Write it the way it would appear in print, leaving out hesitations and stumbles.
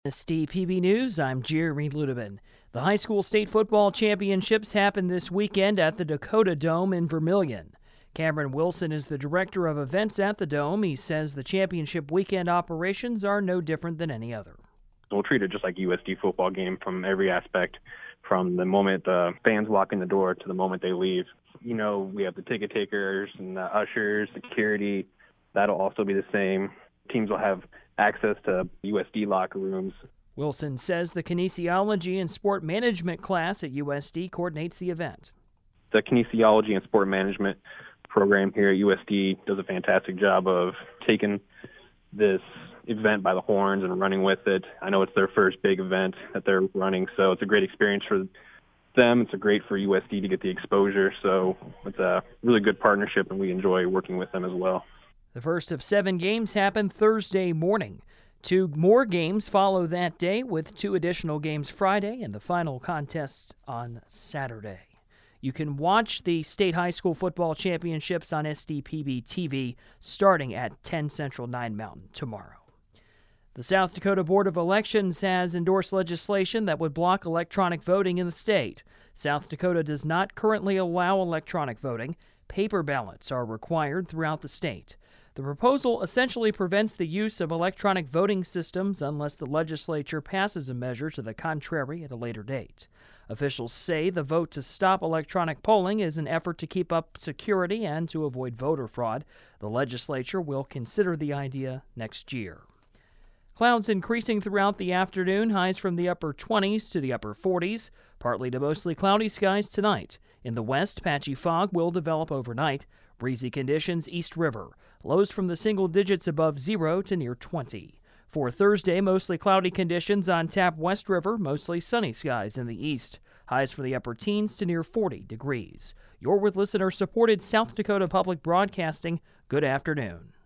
SDPB News, I'm Jeremy Ludeman. The high school state football championships happen this weekend at the Dakota Dome in Vermillion. Cameron Wilson is the director of events at the Dome. He says the championship weekend operations are no different than any other. We'll treat it just like a USD football game from every aspect, from the moment the fans walk in the door to the moment they leave. You know, we have the ticket takers and the ushers, security. That'll also be the same. Teams will have access to USD locker rooms. Wilson says the kinesiology and sport management class at USD coordinates the event. The kinesiology and sport management program here at USD does a fantastic job of taking this event by the horns and running with it. I know it's their first big event that they're running, so it's a great experience for them. It's great for USD to get the exposure, so it's a really good partnership, and we enjoy working with them as well. The first of 7 games happen Thursday morning. 2 more games follow that day, with 2 additional games Friday and the final contest on Saturday. You can watch the State High School Football Championships on SDPB TV starting at 10 Central, 9 Mountain tomorrow. The South Dakota Board of Elections has endorsed legislation that would block electronic voting in the state. South Dakota does not currently allow electronic voting. Paper ballots are required throughout the state. The proposal essentially prevents the use of electronic voting systems unless the legislature passes a measure to the contrary at a later date. Officials say the vote to stop electronic polling is an effort to keep up security and to avoid voter fraud. The legislature will consider the idea next year. Clouds increasing throughout the afternoon, highs from the upper 20s to the upper 40s. Partly to mostly cloudy skies tonight. In the west, patchy fog will develop overnight. Breezy conditions east river. Lows from the single digits above 0 to near 20. For Thursday, mostly cloudy conditions on tap West River, mostly sunny skies in the east. Highs from the upper teens to near 40 degrees. You're with listener-supported South Dakota Public Broadcasting. Good afternoon.